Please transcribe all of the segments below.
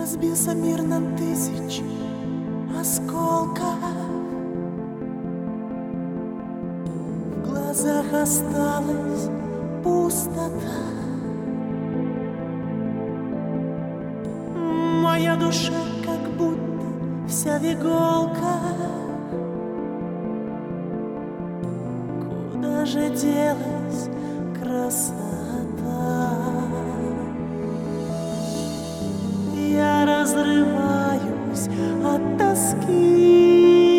Разбился мир на тысячи осколков. В глазах осталась пустота. Моя душа как будто вся в иголках. Куда же делась красота? Я разрываюсь от тоски.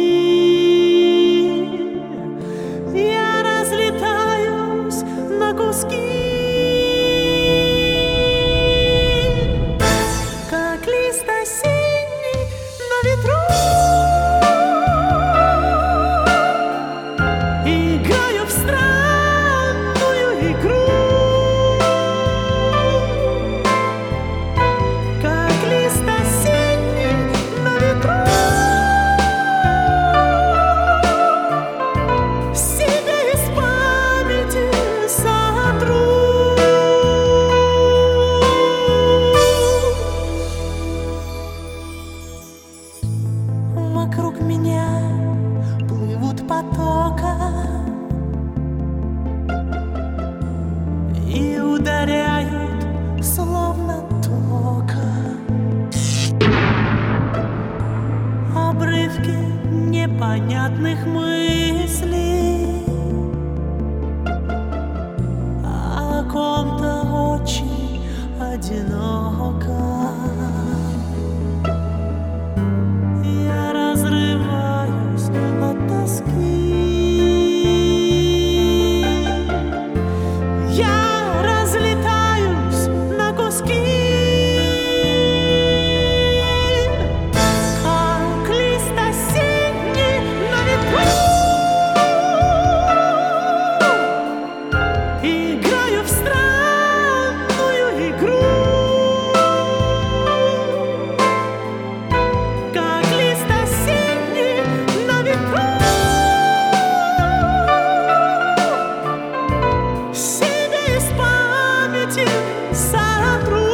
Я разлетаюсь на куски. Как лист осенний на ветру, играю в странную игру. Как лист осенний на ветру, себе из памяти сотру. Вокруг меня плывут потоком и ударяют словно током обрывки непонятных мыслей о ком-то очень одиноком. Я разрываюсь от тоски. Я разлетаюсь на куски. Как лист осенний на ветру, играю в странную игру. Как лист осенний на ветру, себе из памяти сотру.